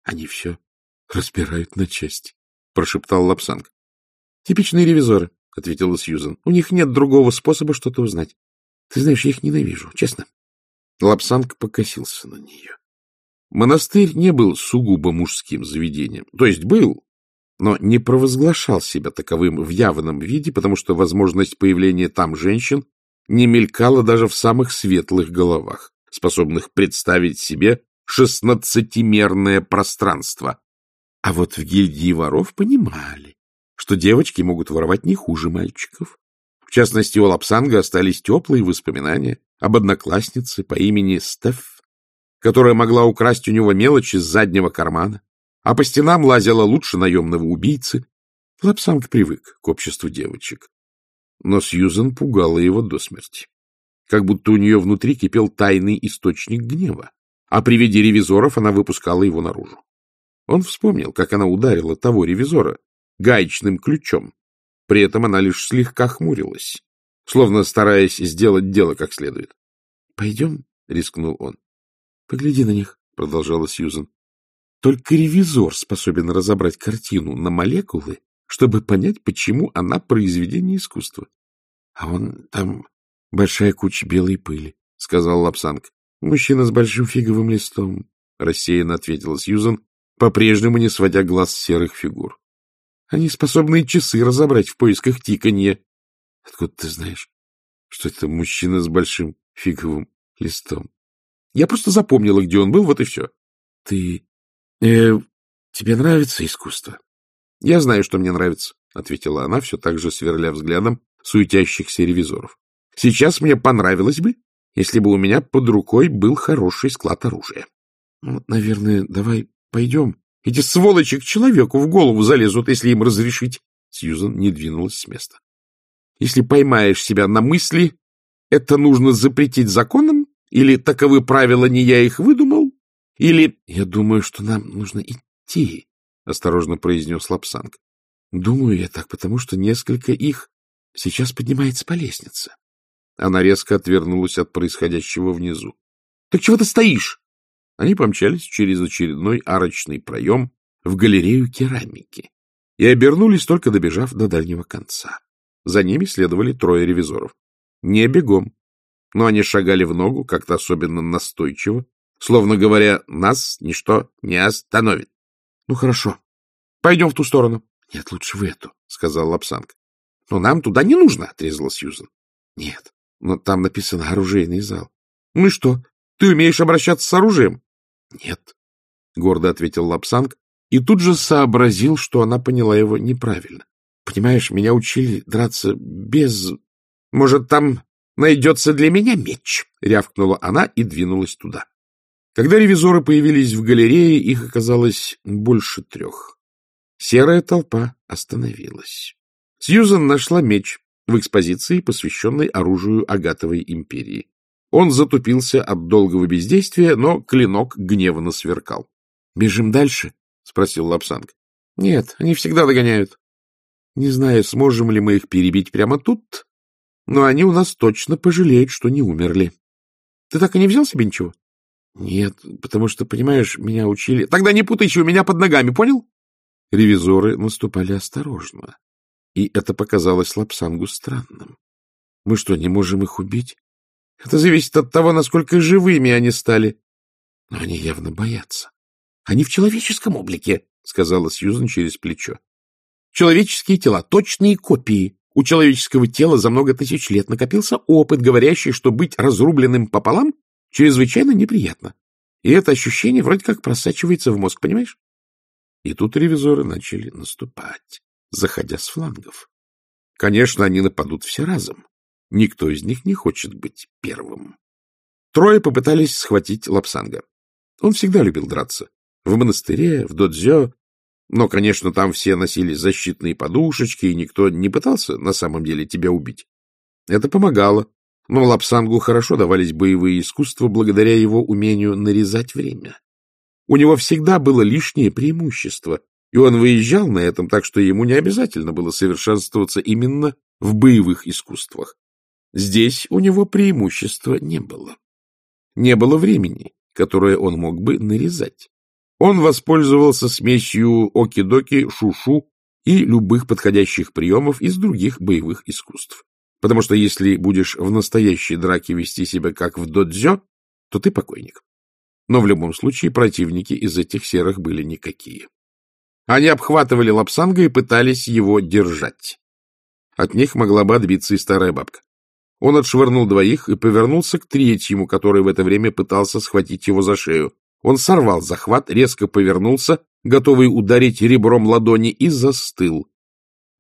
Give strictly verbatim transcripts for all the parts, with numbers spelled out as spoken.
Они все разбирают на части, — прошептал Лапсанг. — Типичные ревизоры, — ответила Сьюзен. — У них нет другого способа что-то узнать. Ты знаешь, я их ненавижу, честно. Лапсанг покосился на нее. Монастырь не был сугубо мужским заведением. То есть был, но не провозглашал себя таковым в явном виде, потому что возможность появления там женщин не мелькала даже в самых светлых головах, способных представить себе шестнадцатимерное пространство. А вот в гильдии воров понимали, что девочки могут воровать не хуже мальчиков. В частности, у Лапсанга остались теплые воспоминания об однокласснице по имени Стеф, которая могла украсть у него мелочи с заднего кармана, а по стенам лазила лучше наемного убийцы. Лапсанг привык к обществу девочек. Но Сьюзен пугала его до смерти. Как будто у нее внутри кипел тайный источник гнева, а при виде ревизоров она выпускала его наружу. Он вспомнил, как она ударила того ревизора гаечным ключом. При этом она лишь слегка хмурилась, словно стараясь сделать дело как следует. — Пойдем, — рискнул он. — Погляди на них, — продолжала Сьюзен. — Только ревизор способен разобрать картину на молекулы, чтобы понять, почему она произведение искусства. — А вон там большая куча белой пыли, — сказал Лапсанг. — Мужчина с большим фиговым листом, — рассеянно ответила Сьюзен, по-прежнему не сводя глаз с серых фигур. Они способны часы разобрать в поисках тиканья. — Откуда ты знаешь, что это мужчина с большим фиговым листом? Я просто запомнила, где он был, вот и все. — Ты... Э, тебе нравится искусство? — Я знаю, что мне нравится, — ответила она, все так же сверля взглядом суетящихся ревизоров. — Сейчас мне понравилось бы, если бы у меня под рукой был хороший склад оружия. — Ну, наверное, давай пойдем. Эти сволочи к человеку в голову залезут, если им разрешить. Сьюзен не двинулась с места. Если поймаешь себя на мысли, это нужно запретить законом, или таковы правила, не я их выдумал, или... — Я думаю, что нам нужно идти, — осторожно произнес Лапсанг. — Думаю я так, потому что несколько их сейчас поднимается по лестнице. Она резко отвернулась от происходящего внизу. — Так чего ты стоишь? Они помчались через очередной арочный проем в галерею керамики и обернулись, только добежав до дальнего конца. За ними следовали трое ревизоров. Не бегом, но они шагали в ногу, как-то особенно настойчиво, словно говоря, нас ничто не остановит. — Ну, хорошо. Пойдем в ту сторону. — Нет, лучше в эту, — сказал Лапсанг. — Но нам туда не нужно, — отрезала Сьюзен. — Нет, но там написано «оружейный зал». — Ну и что? Ты умеешь обращаться с оружием? — Нет, — гордо ответил Лапсанг и тут же сообразил, что она поняла его неправильно. — Понимаешь, меня учили драться без... — Может, там найдется для меня меч? — рявкнула она и двинулась туда. Когда ревизоры появились в галерее, их оказалось больше трех. Серая толпа остановилась. Сьюзен нашла меч в экспозиции, посвященной оружию Агатовой империи. Он затупился от долгого бездействия, но клинок гневно сверкал. — Бежим дальше? — спросил Лапсанг. — Нет, они всегда догоняют. Не знаю, сможем ли мы их перебить прямо тут, но они у нас точно пожалеют, что не умерли. Ты так и не взял себе ничего? — Нет, потому что, понимаешь, меня учили... — Тогда не путайся у меня под ногами, понял? Ревизоры наступали осторожно, и это показалось Лапсангу странным. Мы что, не можем их убить? Это зависит от того, насколько живыми они стали. Но они явно боятся. — Они в человеческом облике, — сказала Сьюзен через плечо. — Человеческие тела — точные копии. У человеческого тела за много тысяч лет накопился опыт, говорящий, что быть разрубленным пополам чрезвычайно неприятно. И это ощущение вроде как просачивается в мозг, понимаешь? И тут ревизоры начали наступать, заходя с флангов. Конечно, они нападут все разом. Никто из них не хочет быть первым. Трое попытались схватить Лапсанга. Он всегда любил драться. В монастыре, в додзё. Но, конечно, там все носили защитные подушечки, и никто не пытался на самом деле тебя убить. Это помогало. Но Лапсангу хорошо давались боевые искусства благодаря его умению нарезать время. У него всегда было лишнее преимущество, и он выезжал на этом, так что ему не обязательно было совершенствоваться именно в боевых искусствах. Здесь у него преимущества не было. Не было времени, которое он мог бы нарезать. Он воспользовался смесью оки-доки, шу-шу и любых подходящих приемов из других боевых искусств. Потому что если будешь в настоящей драке вести себя как в додзё, то ты покойник. Но в любом случае противники из этих серых были никакие. Они обхватывали Лапсанга и пытались его держать. От них могла бы отбиться и старая бабка. Он отшвырнул двоих и повернулся к третьему, который в это время пытался схватить его за шею. Он сорвал захват, резко повернулся, готовый ударить ребром ладони, и застыл. —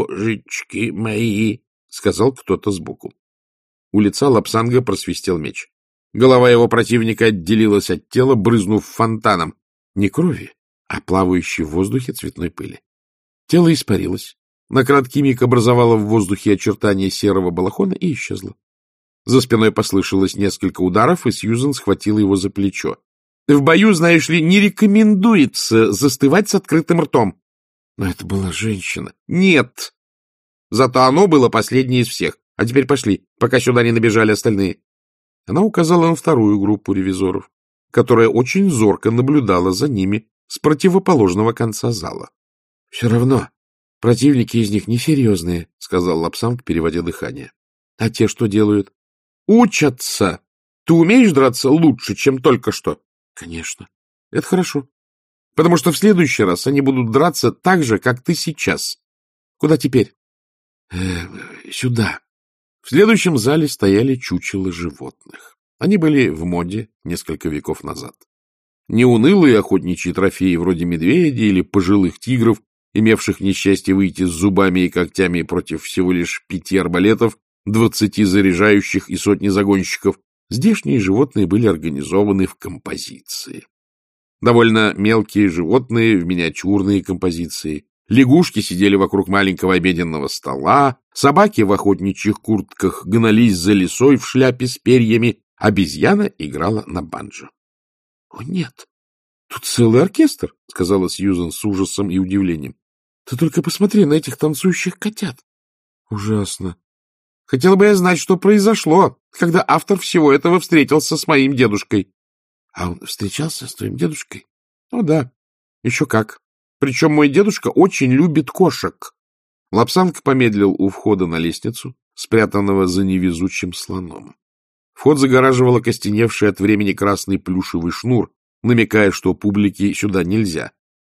Божечки мои! — сказал кто-то сбоку. У лица Лапсанга просвистел меч. Голова его противника отделилась от тела, брызнув фонтаном. Не крови, а плавающей в воздухе цветной пыли. Тело испарилось. На краткий миг образовало в воздухе очертания серого балахона и исчезло. За спиной послышалось несколько ударов, и Сьюзен схватила его за плечо. — В бою, знаешь ли, не рекомендуется застывать с открытым ртом. Но это была женщина. — Нет. Зато оно было последнее из всех. А теперь пошли, пока сюда не набежали остальные. Она указала на вторую группу ревизоров, которая очень зорко наблюдала за ними с противоположного конца зала. — Все равно противники из них несерьезные, — сказал Лапсанг, переводя дыхание. — А те что делают? — Учатся. Ты умеешь драться лучше, чем только что? — Конечно. Это хорошо. Потому что в следующий раз они будут драться так же, как ты сейчас. Куда теперь? Э, — Сюда. В следующем зале стояли чучела животных. Они были в моде несколько веков назад. Не унылые охотничьи трофеи вроде медведей или пожилых тигров, имевших несчастье выйти с зубами и когтями против всего лишь пяти арбалетов, двадцати заряжающих и сотни загонщиков. Здешние животные были организованы в композиции. Довольно мелкие животные в миниатюрные композиции. Лягушки сидели вокруг маленького обеденного стола, собаки в охотничьих куртках гнались за лисой в шляпе с перьями, обезьяна играла на банджо. — О, нет, тут целый оркестр, — сказала Сьюзен с ужасом и удивлением. — Ты только посмотри на этих танцующих котят. — Ужасно. Хотела бы я знать, что произошло, когда автор всего этого встретился с моим дедушкой. — А он встречался с твоим дедушкой? — О, да, еще как. Причем мой дедушка очень любит кошек. Лапсанг помедлил у входа на лестницу, спрятанного за невезучим слоном. Вход загораживал окостеневший от времени красный плюшевый шнур, намекая, что публике сюда нельзя.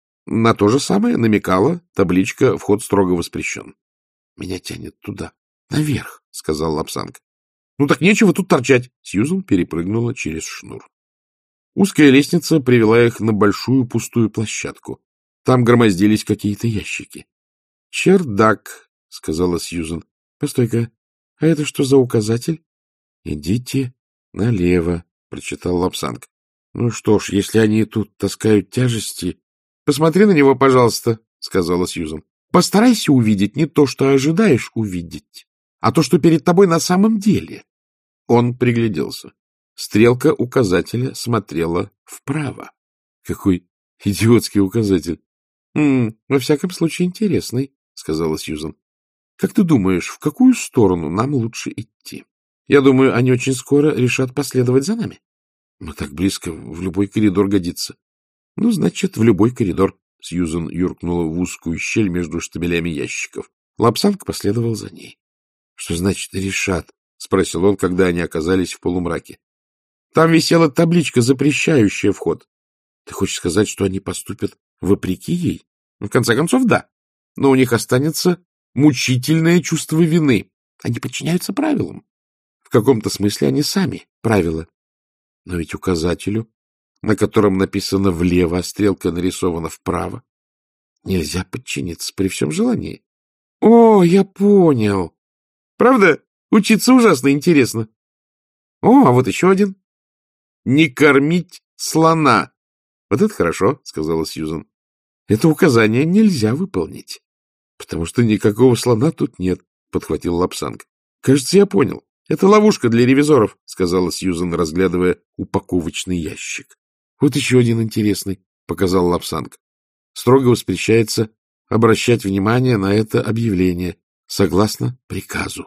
На то же самое намекала табличка «Вход строго воспрещен». — Меня тянет туда, наверх, — сказал Лапсанг. — Ну так нечего тут торчать. Сьюзен перепрыгнула через шнур. Узкая лестница привела их на большую пустую площадку. Там громоздились какие-то ящики. — Чердак, — сказала Сьюзен. — Постой-ка, а это что за указатель? — Идите налево, — прочитал Лапсанг. — Ну что ж, если они тут таскают тяжести... — Посмотри на него, пожалуйста, — сказала Сьюзен. — Постарайся увидеть не то, что ожидаешь увидеть, а то, что перед тобой на самом деле. Он пригляделся. Стрелка указателя смотрела вправо. Какой идиотский указатель. — Во всяком случае, интересный, — сказала Сьюзен. — Как ты думаешь, в какую сторону нам лучше идти? Я думаю, они очень скоро решат последовать за нами. Мы так близко, в любой коридор годится. — Ну, значит, в любой коридор. Сьюзен юркнула в узкую щель между штабелями ящиков. Лапсанг последовал за ней. — Что значит решат? — спросил он, когда они оказались в полумраке. — Там висела табличка, запрещающая вход. — Ты хочешь сказать, что они поступят вопреки ей? В конце концов, да. Но у них останется мучительное чувство вины. Они подчиняются правилам. В каком-то смысле они сами правила. Но ведь указателю, на котором написано влево, а стрелка нарисована вправо, нельзя подчиниться при всем желании. О, я понял. Правда? Учиться ужасно интересно. О, а вот еще один. Не кормить слона. Вот это хорошо, сказала Сьюзен. Это указание нельзя выполнить, потому что никакого слона тут нет, подхватил Лапсанг. Кажется, я понял. Это ловушка для ревизоров, сказала Сьюзен, разглядывая упаковочный ящик. Вот еще один интересный, показал Лапсанг. Строго воспрещается обращать внимание на это объявление, согласно приказу.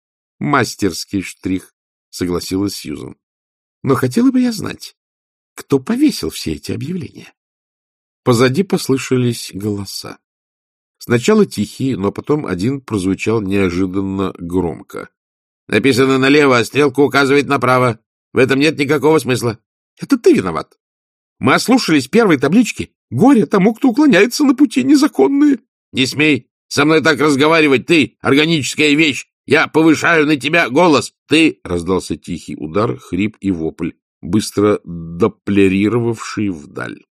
Мастерский штрих, согласилась Сьюзен. Но хотела бы я знать, кто повесил все эти объявления. Позади послышались голоса. Сначала тихие, но потом один прозвучал неожиданно громко. — Написано налево, а стрелка указывает направо. В этом нет никакого смысла. — Это ты виноват. Мы ослушались первой таблички. Горе тому, кто уклоняется на пути незаконные. — Не смей со мной так разговаривать, ты, органическая вещь. Я повышаю на тебя голос. Ты... — раздался тихий удар, хрип и вопль, быстро доплерировавший вдаль.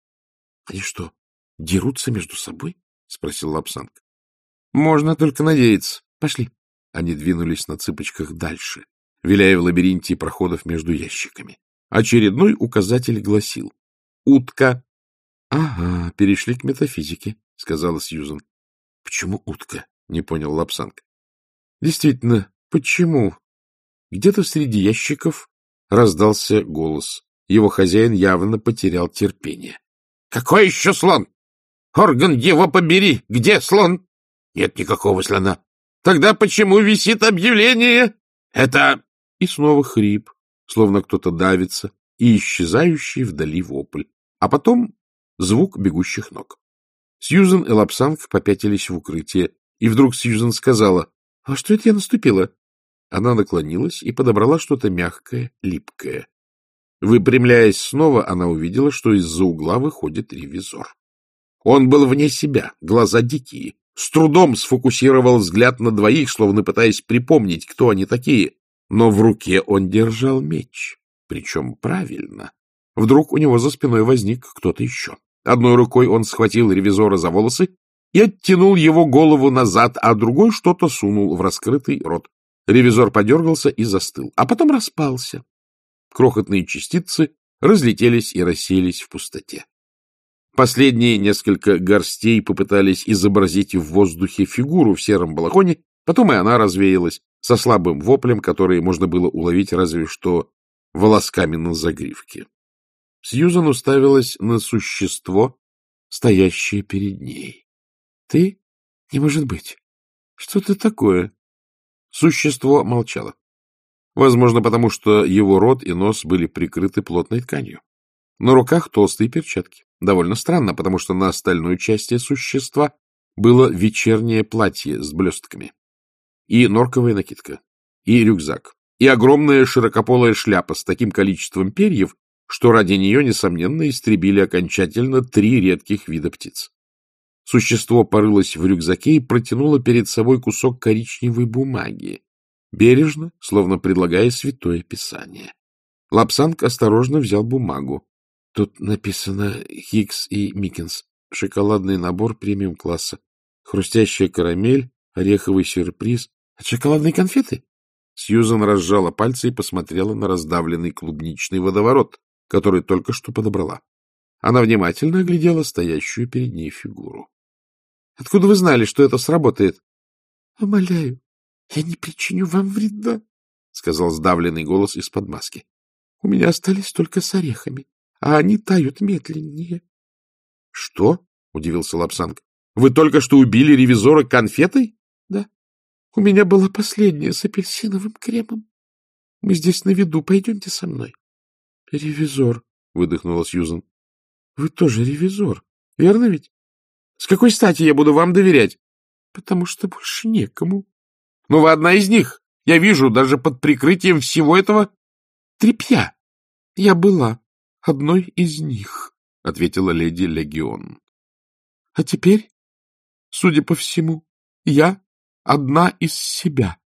— Они что, дерутся между собой? — спросил Лапсанг. — Можно только надеяться. Пошли. Они двинулись на цыпочках дальше, виляя в лабиринте проходов между ящиками. Очередной указатель гласил: «Утка». — Ага, перешли к метафизике, — сказала Сьюзен. — Почему утка? — не понял Лапсанг. — Действительно, почему? Где-то среди ящиков раздался голос. Его хозяин явно потерял терпение. — Какой еще слон? Орган его побери! Где слон? — Нет никакого слона. — Тогда почему висит объявление? — Это... И снова хрип, словно кто-то давится, и исчезающий вдали вопль. А потом звук бегущих ног. Сьюзен и Лапсанг попятились в укрытие, и вдруг Сьюзен сказала: — А что это я наступила? Она наклонилась и подобрала что-то мягкое, липкое. Выпрямляясь снова, она увидела, что из-за угла выходит ревизор. Он был вне себя, глаза дикие, с трудом сфокусировал взгляд на двоих, словно пытаясь припомнить, кто они такие, но в руке он держал меч, причем правильно. Вдруг у него за спиной возник кто-то еще. Одной рукой он схватил ревизора за волосы и оттянул его голову назад, а другой что-то сунул в раскрытый рот. Ревизор подергался и застыл, а потом распался. Крохотные частицы разлетелись и рассеялись в пустоте. Последние несколько горстей попытались изобразить в воздухе фигуру в сером балахоне, потом и она развеялась со слабым воплем, который можно было уловить разве что волосками на загривке. Сьюзан уставилась на существо, стоящее перед ней. — Ты? Не может быть. Что ты такое? Существо молчало. Возможно, потому что его рот и нос были прикрыты плотной тканью. На руках толстые перчатки. Довольно странно, потому что на остальной части существа было вечернее платье с блестками. И норковая накидка, и рюкзак, и огромная широкополая шляпа с таким количеством перьев, что ради нее, несомненно, истребили окончательно три редких вида птиц. Существо порылось в рюкзаке и протянуло перед собой кусок коричневой бумаги, бережно, словно предлагая святое писание. Лапсанг осторожно взял бумагу. Тут написано «Хиггс и Миккенс», шоколадный набор премиум-класса, хрустящая карамель, ореховый сюрприз. От шоколадной конфеты? Сьюзан разжала пальцы и посмотрела на раздавленный клубничный водоворот, который только что подобрала. Она внимательно оглядела стоящую перед ней фигуру. — Откуда вы знали, что это сработает? — Умоляю, я не причиню вам вреда, — сказал сдавленный голос из-под маски. — У меня остались только с орехами, а они тают медленнее. — Что? — удивился Лапсанг. — Вы только что убили ревизора конфетой? — Да. У меня была последняя с апельсиновым кремом. Мы здесь на виду, пойдемте со мной. — Ревизор, — выдохнула Сьюзен. — Вы тоже ревизор, верно ведь? С какой стати я буду вам доверять? — Потому что больше некому. — Ну, вы одна из них. Я вижу, даже под прикрытием всего этого тряпья. — Я была одной из них, — ответила леди Легион. — А теперь, судя по всему, я одна из себя.